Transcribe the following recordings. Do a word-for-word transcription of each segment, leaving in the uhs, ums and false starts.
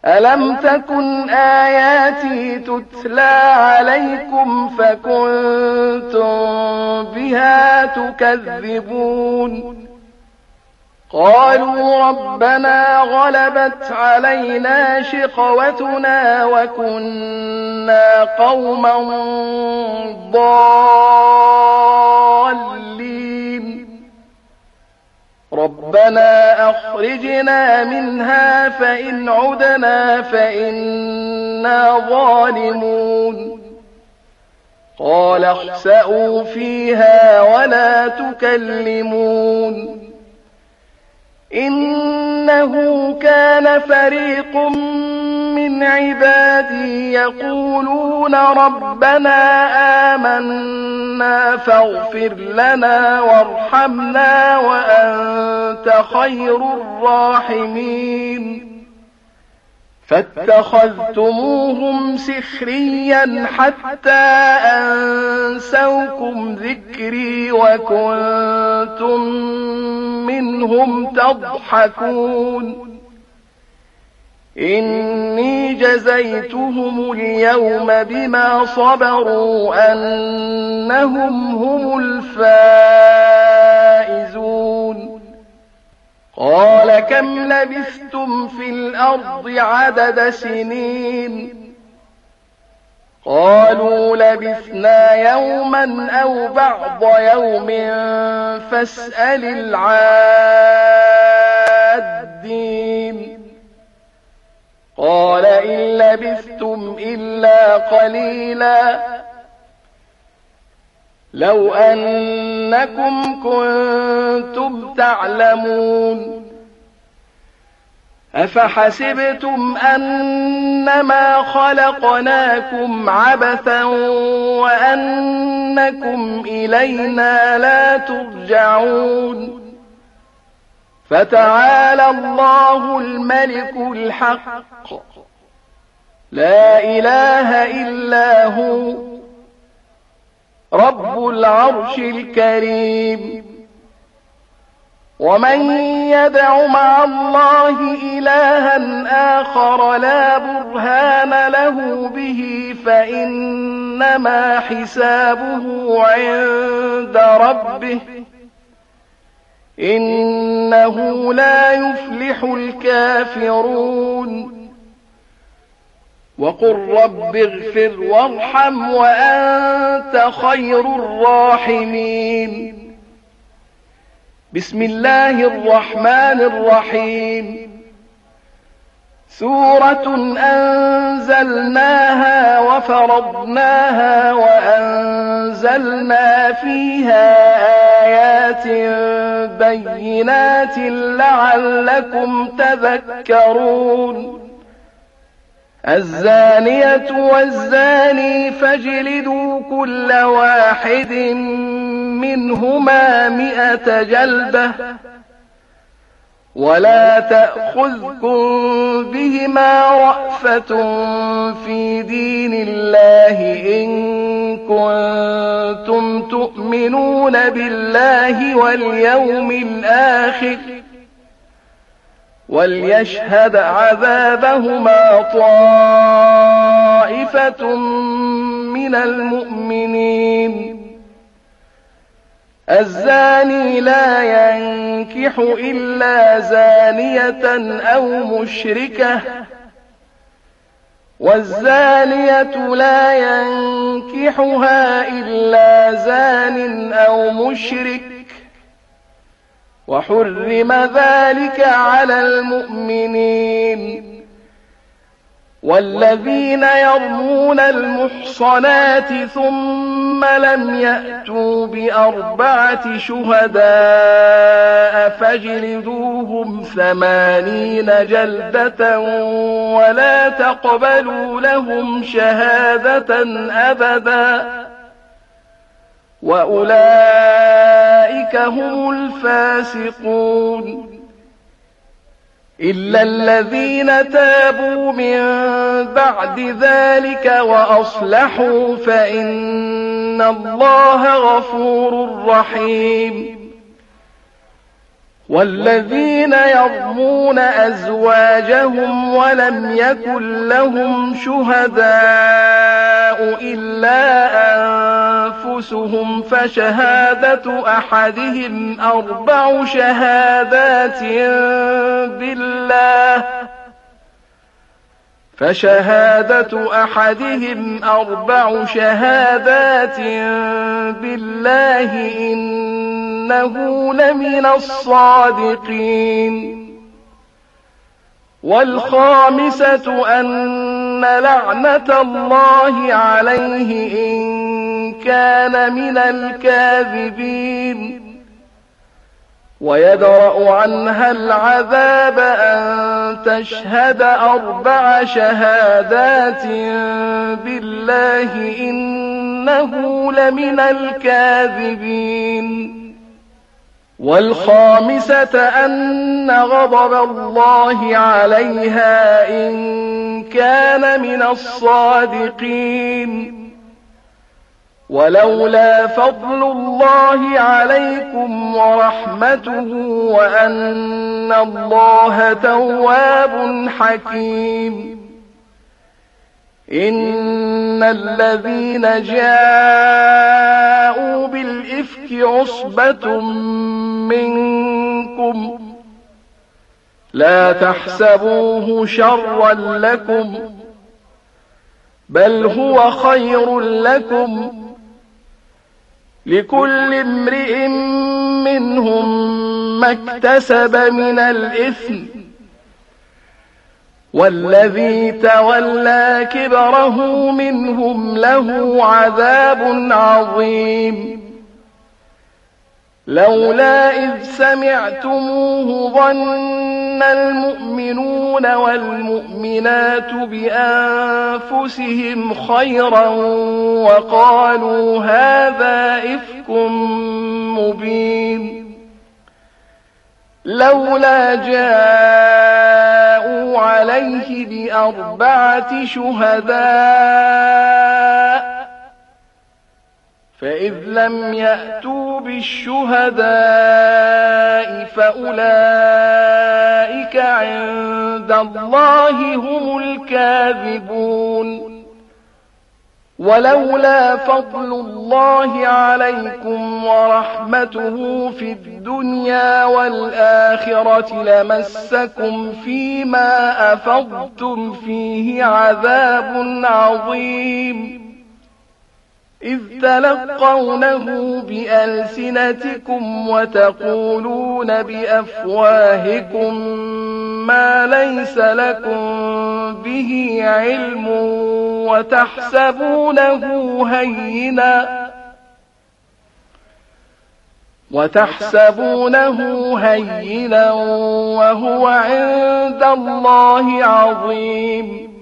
ألم تكن آياتي تتلى عليكم فكنتم بها تكذبون قالوا ربنا غلبت علينا شقوتنا وكنا قوما ضالين ربنا أخرجنا منها فإن عدنا فإنا ظالمون قال اخسئوا فيها ولا تكلمون إنه كان فريق من عبادي يقولون ربنا آمنا فاغفر لنا وارحمنا وأنت خير الراحمين فاتخذتموهم سخريا حتى أنسوكم ذكري وكنتم منهم تضحكون إني جزيتهم اليوم بما صبروا أنهم هم الفائزون قال كم لبثتم في الأرض عدد سنين قالوا لبثنا يوما أو بعض يوم فاسأل العادين قال إن لبثتم إلا قليلا لو أنكم كنتم تعلمون أفحسبتم أنما خلقناكم عبثا وأنكم إلينا لا ترجعون فتعالى الله الملك الحق لا إله إلا هو رب العرش الكريم ومن يدع مع الله إلها آخر لا برهان له به فإنما حسابه عند ربه إنه لا يفلح الكافرون وقل رب اغفر وارحم وأنت خير الراحمين بسم الله الرحمن الرحيم سورة أنزلناها وفرضناها وأنزلنا فيها آيات بينات لعلكم تذكرون الزانية والزاني فاجلدوا كل واحد منهما مئة جلدة ولا تأخذكم بهما رأفة في دين الله إن كنتم تؤمنون بالله واليوم الآخر وليشهد عذابهما طائفة من المؤمنين الزاني لا ينكح إلا زانية أو مشركة والزانية لا ينكحها إلا زان أو مشرك وحرم ذلك على المؤمنين والذين يرمون المحصنات ثم لم يأتوا بأربعة شهداء فاجلدوهم ثمانين جلدة ولا تقبلوا لهم شهادة أبدا وأولئك هم الفاسقون إلا الذين تابوا من بعد ذلك وأصلحوا فإن الله غفور رحيم والذين يرمون أزواجهم ولم يكن لهم شهداء إلا أنفسهم فشهادة أحدهم أربع شهادات بالله فشهادة أحدهم أربع شهادات بالله إنه لمن الصادقين والخامسة أن لعنة الله عليه إن كان من الكاذبين ويدرأ عنها العذاب أن تشهد أربع شهادات بالله إنه لمن الكاذبين والخامسة أن غضب الله عليها إن كان من الصادقين ولولا فضل الله عليكم ورحمته وأن الله تواب حكيم إن الذين جاءوا بالإفك عصبة منكم لا تحسبوه شرا لكم بل هو خير لكم لكل امرئ منهم ما اكتسب من الإثم والذي تولى كبره منهم له عذاب عظيم لولا إذ سمعتموه ظن المؤمنون والمؤمنات بأنفسهم خيرا وقالوا هذا إفك مبين لولا جاءوا عليه بأربعة شهداء فإذ لم يأتوا بالشهداء فأولئك عند الله هم الكاذبون ولولا فضل الله عليكم ورحمته في الدنيا والآخرة لمسكم فيما أفضتم فيه عذاب عظيم إذ تلقونه بألسنتكم وتقولون بأفواهكم ما ليس لكم به علم وتحسبونه هينا وتحسبونه هينا وهو عند الله عظيم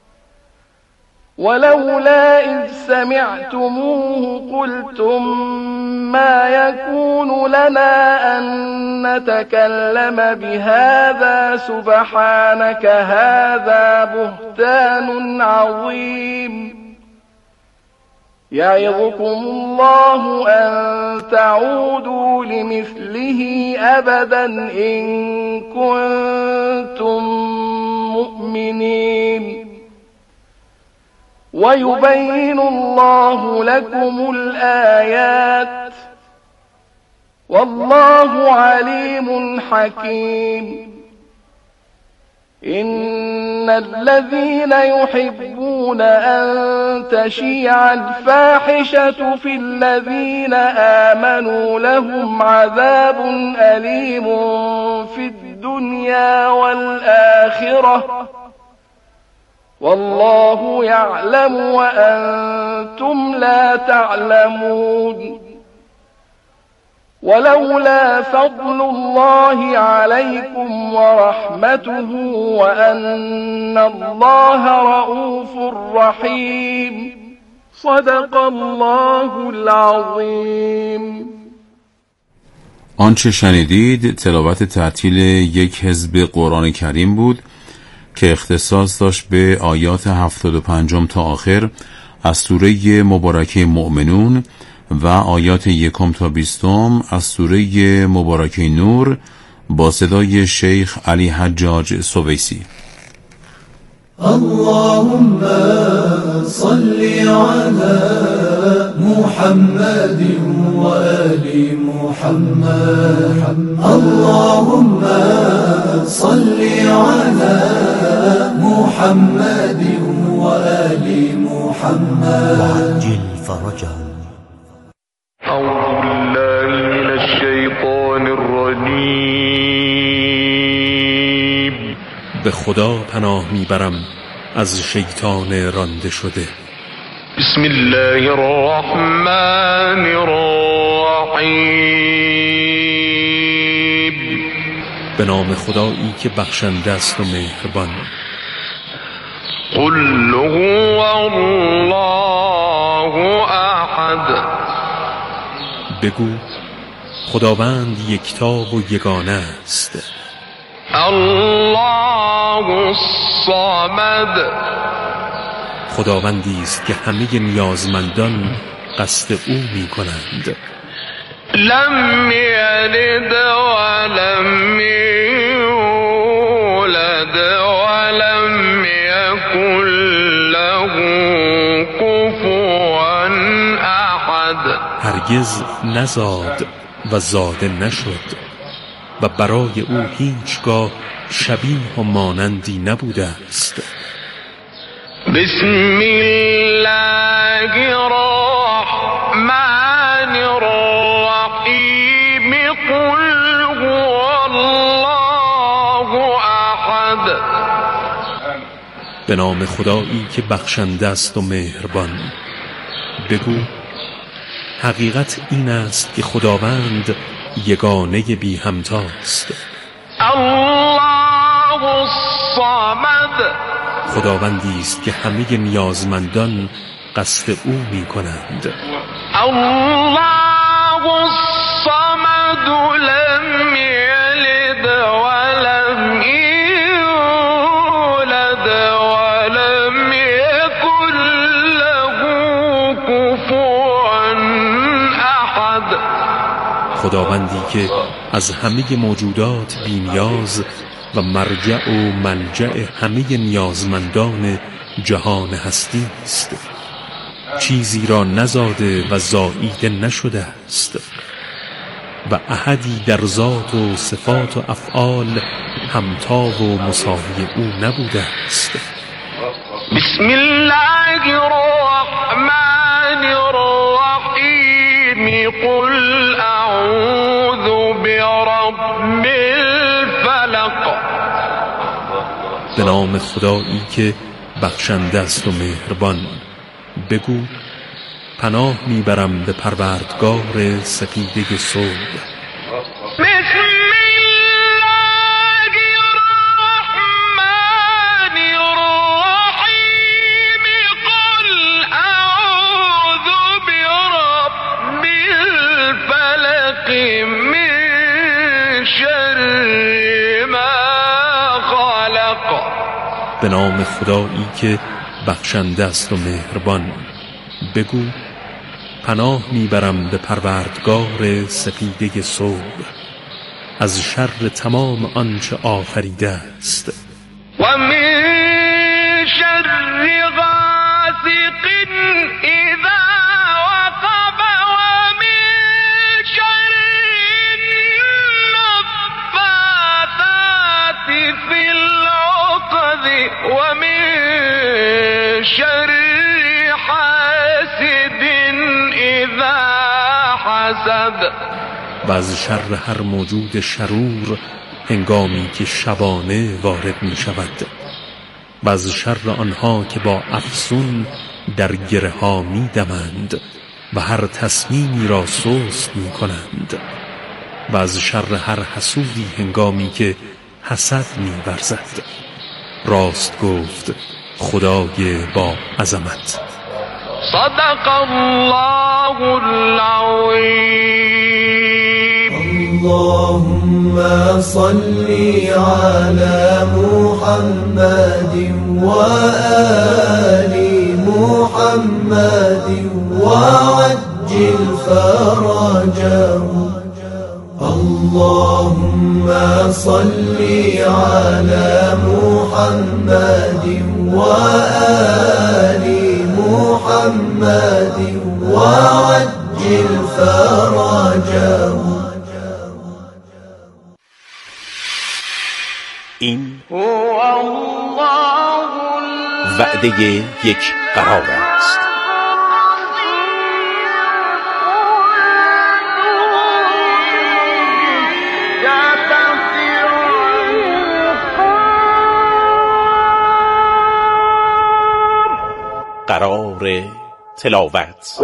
ولولا إذ سمعتموه قلتم ما يكون لنا أن نتكلم بهذا سبحانك هذا بهتان عظيم يعظكم الله أن تعودوا لمثله أبدا إن كنتم مؤمنين ويبين الله لكم الآيات والله عليم حكيم إن الذين يحبون أن تشيع الفاحشة في الذين آمنوا لهم عذاب أليم في الدنيا والآخرة والله يعلم وأنتم لا تعلمون ولولا فضل الله عليكم ورحمته وأن الله رؤوف رحيم صدق الله العظيم. آنچه شنیدید تلاوت تعطیل یک حزب قرآن کریم بود که اختصاص داشت به آیات هفتاد و پنجم تا آخر از سوره مبارکه مؤمنون و آیات یکم تا بیستم از سوره مبارکه نور با صدای شیخ علی حجاج سویسی. اللهم صل على محمد و آل محمد. اللهم صل على محمد و آل محمد وعجل فرجهم. أعوذ بالله من الشیطان الرجیم. به خدا پناه میبرم از شیطان رانده شده. بسم الله الرحمن الرحیم. به نام خدایی که بخشنده است و مهربان. قل هو الله احد. بگو خداوند یکتا و یگانه است. الله الصمد. خداوندی است که همه نیازمندان قصد او می کنند. لم یلد ولم یولد ولم یکن له کفوا احد. هرگز نزاد و زاده نشد و برای او هیچگاه شبیه و مانندی نبوده است. بسم الله الرحمن الرحیم. قل هو الله احد. به نام خدایی که بخشنده است و مهربان. بگو حقیقت این است که خداوند یگانه بی همتاست. الله الصمد. خداوندی است که همه نیازمندان قصد او می کنند. الله الصمد لم یلد ولم یولد ولم یکن له کفوا احد. خداوندی که از همه موجودات بی‌نیاز و مرجع و ملجأ همه نیازمندان جهان هستی است. چیزی را نزاده و زاییده نشده است و احدی در ذات و صفات و افعال همتا و مساوی او نبوده است. بسم الله الرحمن الرحیم. قل اعوذ برب الفلق. به نام خدایی که بخشنده است و مهربان. بگو پناه میبرم به پروردگار سپیده صبح. بسم الله الرحمن الرحیم. قل اعوذ برب الفلق من شر ما خلق. به نام خدایی که بخشنده است و مهربان. بگو پناه میبرم به پروردگار سپیده صبح از شر تمام آنچه آفریده است. و من شر غاسق اذا وقب و من شر النفاثات فی العقد و من شر حاسد اذا حسد. و از شر هر موجود شرور هنگامی که شبانه وارد می شود و از شر آنها که با افسون در گره ها می دمند و هر تصمیمی را سست می کنند و از شر هر حسودی هنگامی که حسد می ورزد. راست گفت خدای با عظمت. صدق الله العظیم. اللهم صل على محمد وآل محمد وعجل فرجهم. اللهم صل على محمد وآل محمد وعجل فرجهم. این وعده یک قرار است. قرار تلاوت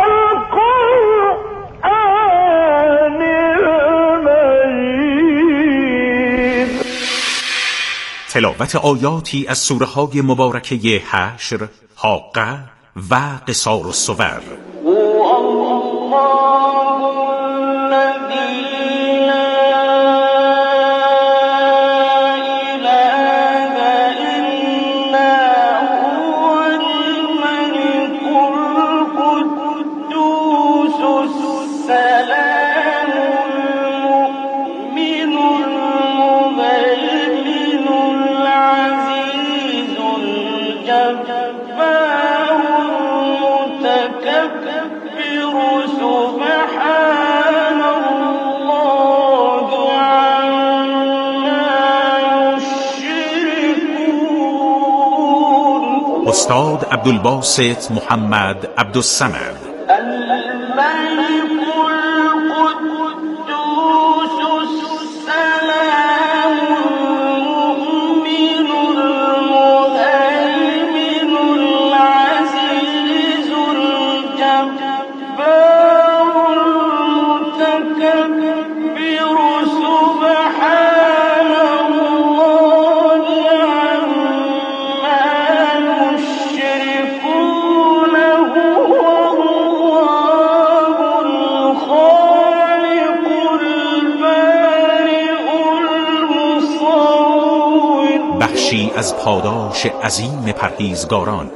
تلاوت آیاتی از سوره های مبارکه حشر، حاقه و قصار الصور. استاد عبدالباسط محمد عبدالصمد. بخشی از پاداش عظیم پرهیزگاران.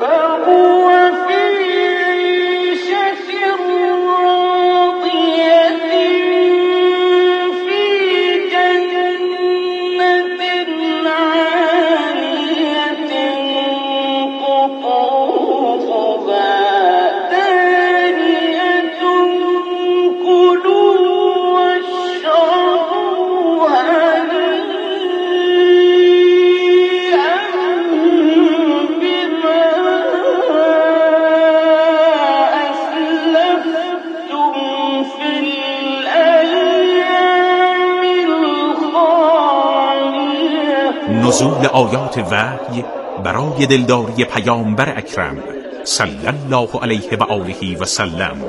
نزول آیات وحی برای دلداری پیامبر اکرم صلی الله علیه و آله و سلم.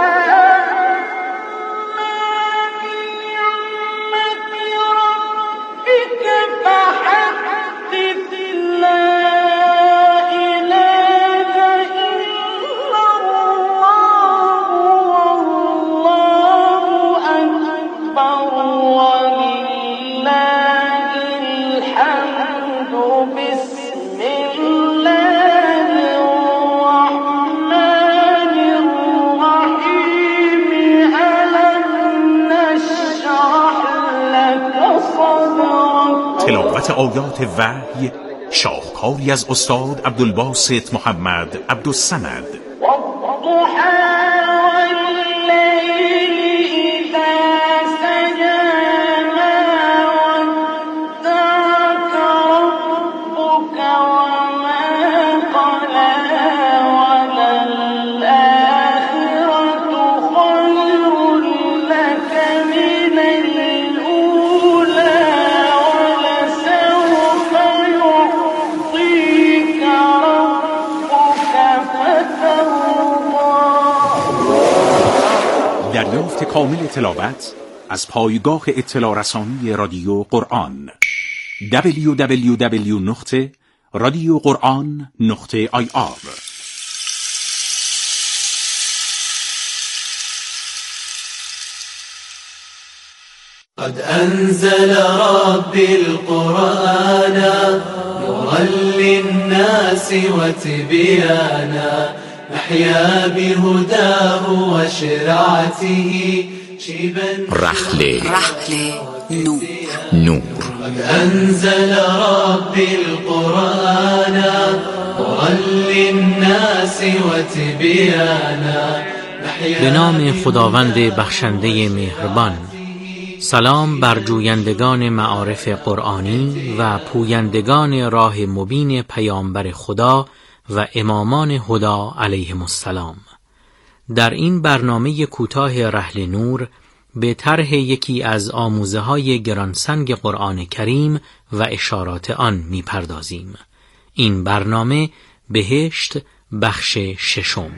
تلاوت آیات وحی شاهکاری از استاد عبدالباسط محمد عبدالصمد. دریافت کامل تلاوت از پایگاه اطلاع رسانی رادیو قرآن دبلیو دبلیو دبلیو نقطه رادیو قرآن نقطه آی آر. قد أنزل ربي القرآن نورا للناس وتبيانا نحيا بهداه وشرعته رحله رحله نور نور قد أنزل ربي القرآن نورا للناس وتبيانا. به نام خداوند بخشنده مهربان. سلام بر جویندگان معارف قرآنی و پویندگان راه مبین پیامبر خدا و امامان هدا علیهم السلام. در این برنامه کوتاه رحله نور به طرح یکی از آموزه های گرانسنگ قرآن کریم و اشارات آن می پردازیم. این برنامه بهشت بخش ششم.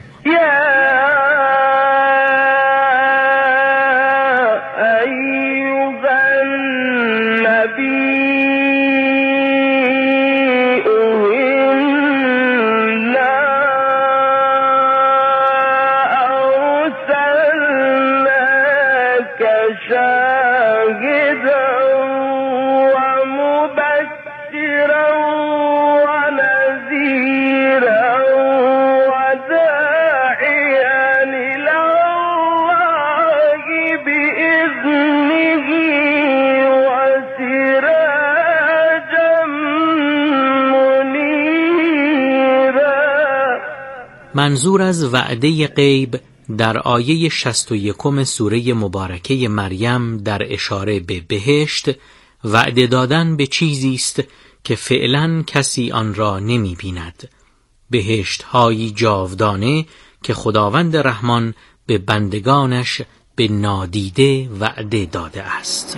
منظور از وعده غیب در آیه شصت و یکم سوره مبارکه مریم در اشاره به بهشت، وعده دادن به چیزی است که فعلاً کسی آن را نمی بیند. بهشت هایی جاودانه که خداوند رحمان به بندگانش به نادیده وعده داده است.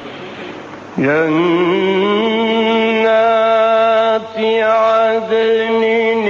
جنات عدن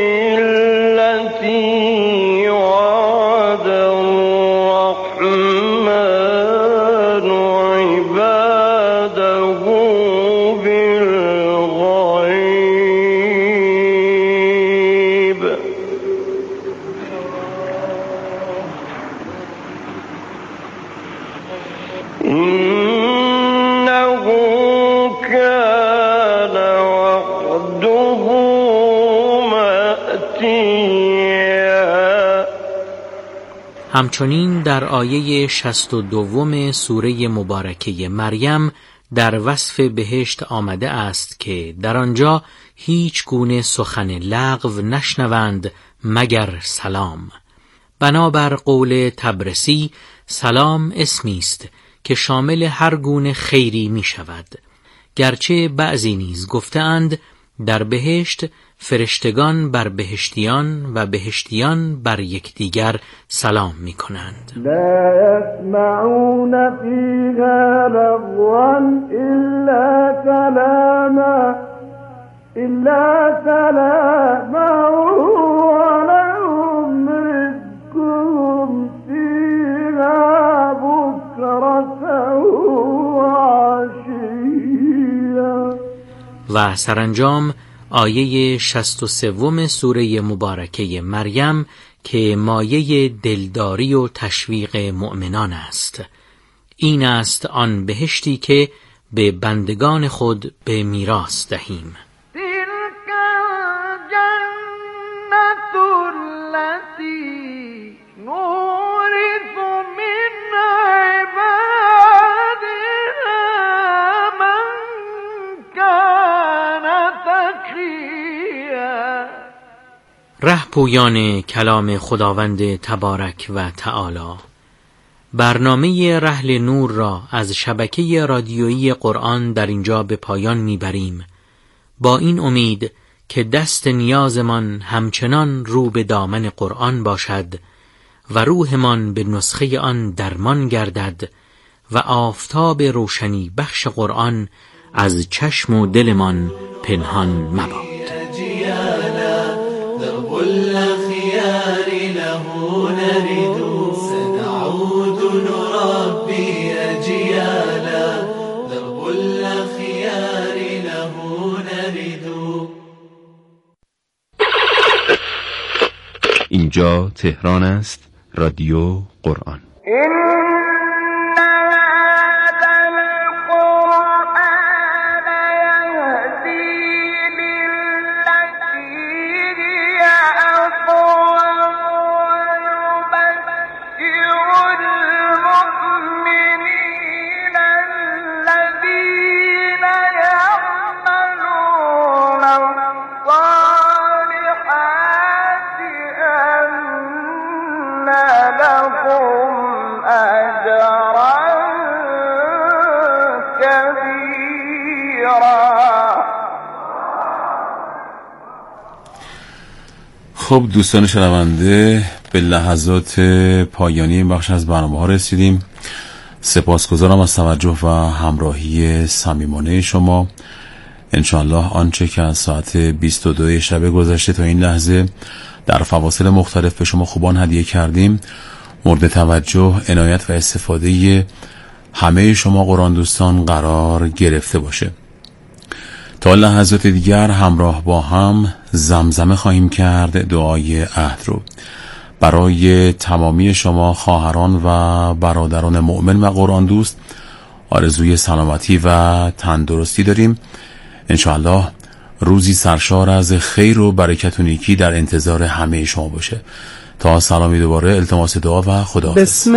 همچنین در آیه شصت و دوم سوره مبارکه مریم در وصف بهشت آمده است که در آنجا هیچ گونه سخن لغو نشنوند مگر سلام. بنابر قول طبرسی، سلام اسمی است که شامل هر گونه خیری می شود، گرچه بعضی نیز گفتند در بهشت فرشتگان بر بهشتیان و بهشتیان بر یکدیگر سلام می کنند. لا يسمعون فيها لغوا إلا سلاما إلا سلاما ولهم رزقهم فيها بكرة وعشيا. و سرانجام آیه شصت و سوم سوره مبارکه مریم که مایه دلداری و تشویق مؤمنان است. این است آن بهشتی که به بندگان خود به میراث دهیم. تلك الجنة التي نورث من عبادنا من كان تقيا. رهپویان کلام خداوند تبارک و تعالی. برنامه رحله نور را از شبکه رادیویی قرآن در اینجا به پایان میبریم، با این امید که دست نیازمان همچنان رو به دامن قرآن باشد و روحمان به نسخه آن درمان گردد و آفتاب روشنی بخش قرآن از چشم و دلمان پنهان مباد. اینجا تهران است، رادیو قرآن. المؤمنين خب دوستان شنونده، به لحظات پایانی این بخش از برنامه ها رسیدیم. سپاسگزارم از توجه و همراهی صمیمانه شما. انشاءالله آنچه که از ساعت بیست و دو شب گذشته تا این لحظه در فواصل مختلف به شما خوبان هدیه کردیم مورد توجه، عنایت و استفاده همه شما قرآن دوستان قرار گرفته باشه. تا لحظات دیگر همراه با هم زمزمه خواهیم کرد دعای عهد رو برای تمامی شما خواهران و برادران مؤمن و قرآن دوست. آرزوی سلامتی و تندرستی داریم. انشاءالله روزی سرشار از خیر و برکت و نیکی در انتظار همه شما باشه. تا سلامی دوباره، التماس دعا و خداحافظ. بسم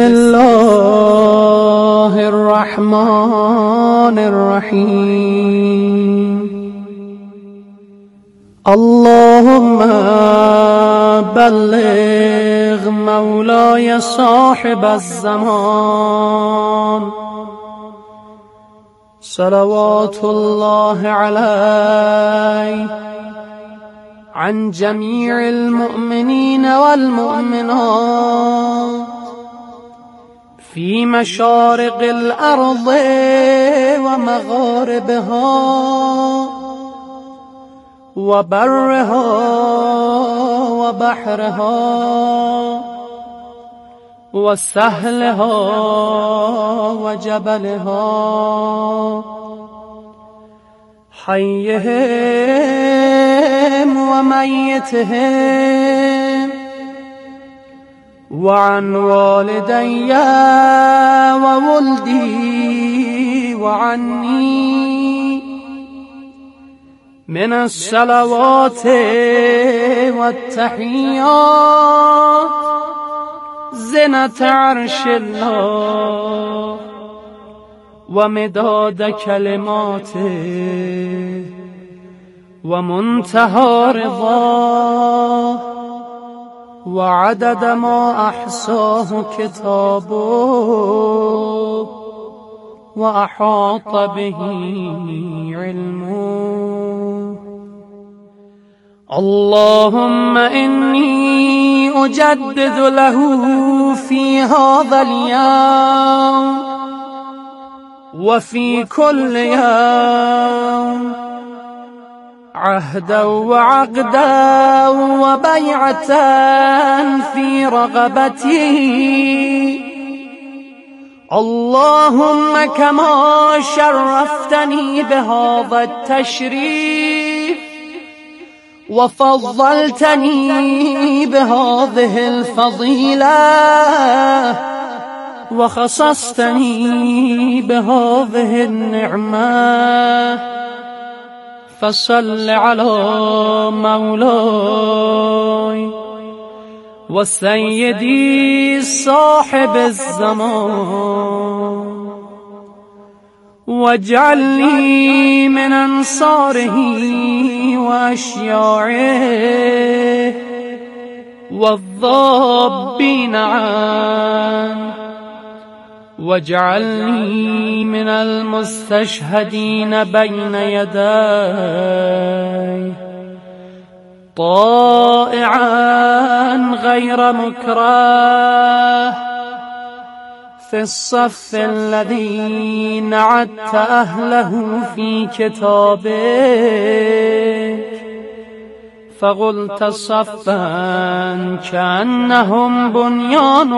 الله الرحمن الرحیم. اللهم بلغ مولای صاحب الزمان صلوات الله علیه عن جميع المؤمنين والمؤمنات في مشارق الأرض ومغاربها وبرها وبحرها وسهلها وجبلها حيهم وميتهم وعن والدي وولدي وعني من الصلوات والتحيات زنة عرش الله ومداد كلماته ومنتهى رضاه وعدد ما أحصاه كتابه وأحاط به علمه. اللهم إني أجدد له في هذا اليوم وفي كل يوم عهدا وعقدا وبيعة في رغبتي. اللهم كما شرفتني بهذا التشريف وفضلتني بهذه الفضيلة وخصصتني بهذه النعمة فصل على مولاي وسيدي صاحب الزمان واجعلني من أنصاره وأشياعه والضابين عنه واجعلني من المستشهدين بين يدي طائعا غير مكره في الصف الذي نعدت أهله في كتابك فقلت صفا كأنهم بنيان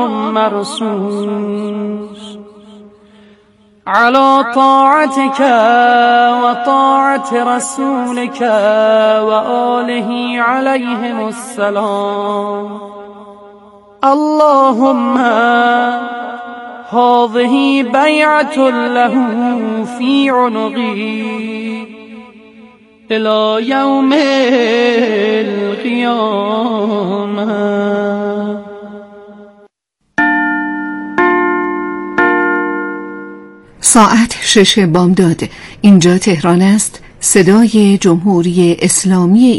مرصوص على طاعتك وطاعة رسولك وآله عليهم السلام. اللهم هذه بيعة له في عنقي إلى يوم القيامة. ساعت شش بامداد. اینجا تهران است، صدای جمهوری اسلامی